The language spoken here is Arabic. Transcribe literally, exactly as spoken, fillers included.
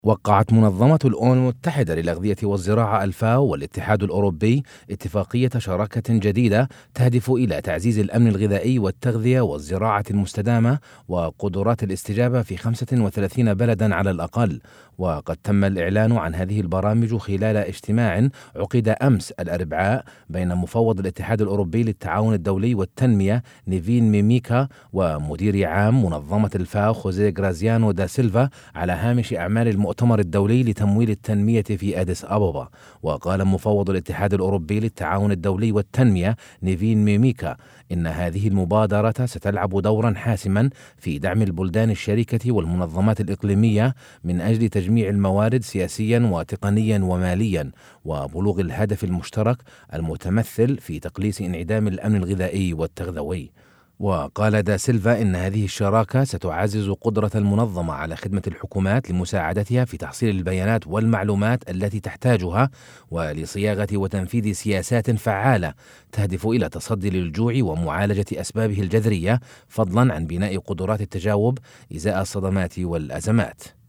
وقعت منظمة الأمم المتحدة للأغذية والزراعة الفاو والاتحاد الأوروبي اتفاقية شراكة جديدة تهدف إلى تعزيز الأمن الغذائي والتغذية والزراعة المستدامة وقدرات الاستجابة في خمسة وثلاثين بلدا على الأقل. وقد تم الإعلان عن هذه البرامج خلال اجتماع عقد أمس الأربعاء بين مفوض الاتحاد الأوروبي للتعاون الدولي والتنمية نيفين ميميكا ومدير عام منظمة الفاو خوزيه غرازيانو دا سيلفا على هامش أعمال المؤتمر الدولي لتمويل التنمية في أديس أبابا. وقال مفوض الاتحاد الأوروبي للتعاون الدولي والتنمية نيفين ميميكا إن هذه المبادرة ستلعب دورا حاسما في دعم البلدان الشريكة والمنظمات الإقليمية من أجل تجميع الموارد سياسيا وتقنيا وماليا وبلوغ الهدف المشترك المتمثل في تقليص انعدام الأمن الغذائي والتغذوي. وقال دا سيلفا إن هذه الشراكة ستعزز قدرة المنظمة على خدمة الحكومات لمساعدتها في تحصيل البيانات والمعلومات التي تحتاجها ولصياغة وتنفيذ سياسات فعالة تهدف إلى تصدي للجوع ومعالجة أسبابه الجذرية، فضلا عن بناء قدرات التجاوب إزاء الصدمات والأزمات.